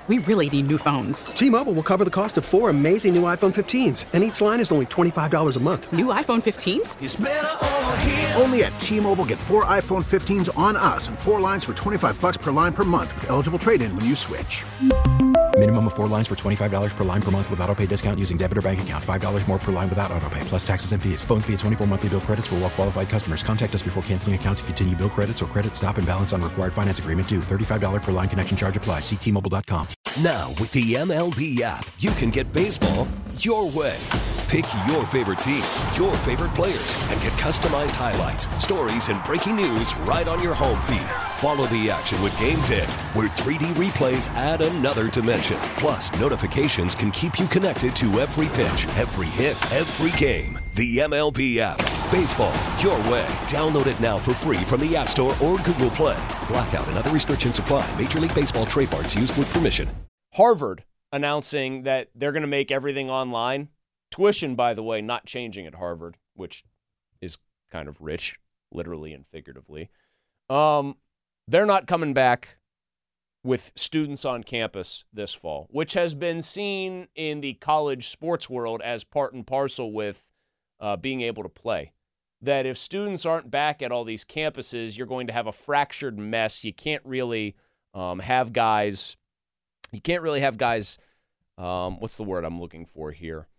We really need new phones. T-Mobile will cover the cost of 4 amazing new iPhone 15s, and each line is only $25 a month. New iPhone 15s? It's better over here. Only at T-Mobile, get 4 iPhone 15s on us and 4 lines for $25 per line per month with eligible trade-in when you switch. Minimum of 4 lines for $25 per line per month with autopay discount using debit or bank account. $5 more per line without autopay, plus taxes and fees. Phone fee at 24 monthly bill credits for well-qualified customers. Contact us before canceling account to continue bill credits or credit stop and balance on required finance agreement due. $35 per line connection charge applies. See T-Mobile.com. Now, with the MLB app, you can get baseball your way. Pick your favorite team, your favorite players, and get customized highlights, stories, and breaking news right on your home feed. Follow the action with Game Day, where 3D replays add another dimension. Plus, notifications can keep you connected to every pitch, every hit, every game. The MLB app. Baseball your way. Download it now for free from the App Store or Google Play. Blackout and other restrictions apply. Major League Baseball trademarks used with permission. Harvard announcing that they're going to make everything online. Tuition, by the way, not changing at Harvard, which is kind of rich, literally and figuratively. They're not coming back with students on campus this fall, which has been seen in the college sports world as part and parcel with being able to play. That if students aren't back at all these campuses, you're going to have a fractured mess. You can't really have guys. You can't really have guys. What's the word I'm looking for here?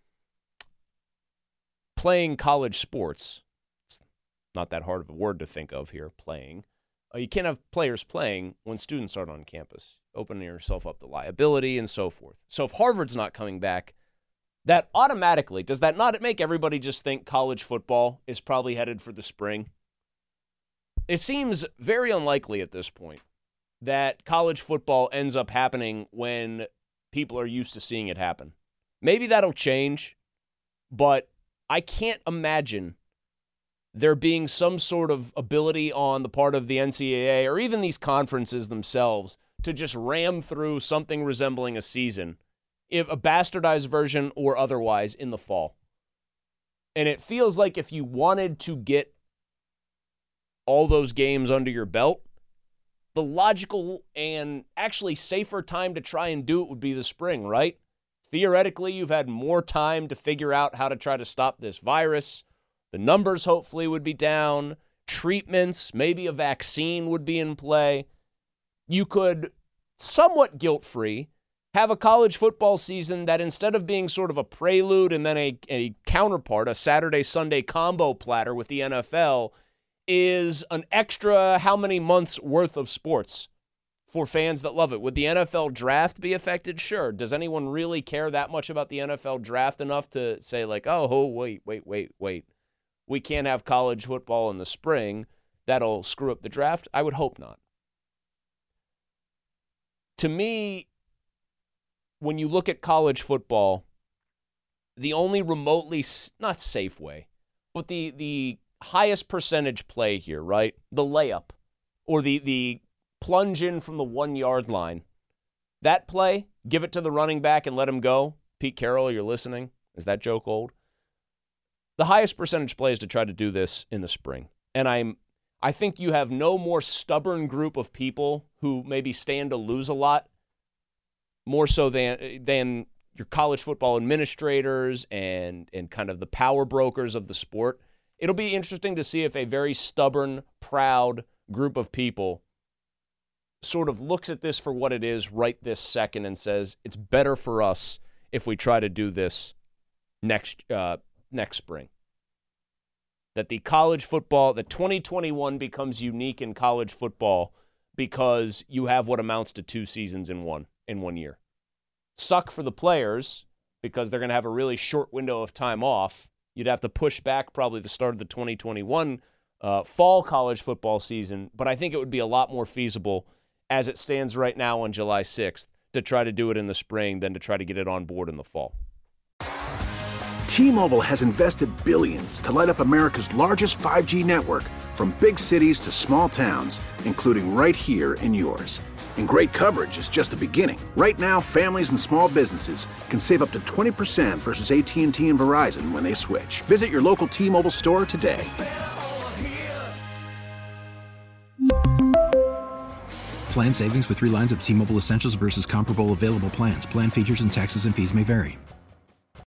Playing college sports. It's not that hard of a word to think of here, playing. You can't have players playing when students aren't on campus, opening yourself up to liability and so forth. So if Harvard's not coming back, that automatically, does that not make everybody just think college football is probably headed for the spring? It seems very unlikely at this point that college football ends up happening when people are used to seeing it happen. Maybe that'll change, but I can't imagine there being some sort of ability on the part of the NCAA or even these conferences themselves to just ram through something resembling a season, if a bastardized version or otherwise, in the fall. And it feels like if you wanted to get all those games under your belt, the logical and actually safer time to try and do it would be the spring, right? Theoretically, you've had more time to figure out how to try to stop this virus. The numbers hopefully would be down. Treatments, maybe a vaccine would be in play. You could, somewhat guilt-free, have a college football season that instead of being sort of a prelude and then a counterpart, a Saturday-Sunday combo platter with the NFL, is an extra how many months worth of sports for fans that love it. Would the NFL draft be affected? Sure. Does anyone really care that much about the NFL draft enough to say like, oh, wait. We can't have college football in the spring. That'll screw up the draft? I would hope not. To me, when you look at college football, the only remotely, not safe way, but the highest percentage play here, right? The layup or the plunge in from the 1-yard line. That play, give it to the running back and let him go. Pete Carroll, you're listening? Is that joke old? The highest percentage play is to try to do this in the spring. And I think you have no more stubborn group of people who maybe stand to lose a lot, more so than your college football administrators and kind of the power brokers of the sport. It'll be interesting to see if a very stubborn, proud group of people sort of looks at this for what it is right this second and says, it's better for us if we try to do this next spring. That the college football, that 2021 becomes unique in college football because you have what amounts to 2 seasons in one year. Suck for the players because they're going to have a really short window of time off. You'd have to push back probably the start of the 2021 fall college football season, but I think it would be a lot more feasible as it stands right now on July 6th to try to do it in the spring than to try to get it on board in the fall. T-Mobile has invested billions to light up America's largest 5G network, from big cities to small towns, including right here in yours. And great coverage is just the beginning. Right now, families and small businesses can save up to 20% versus AT&T and Verizon when they switch. Visit your local T-Mobile store today. Plan savings with 3 lines of T-Mobile Essentials versus comparable available plans. Plan features and taxes and fees may vary.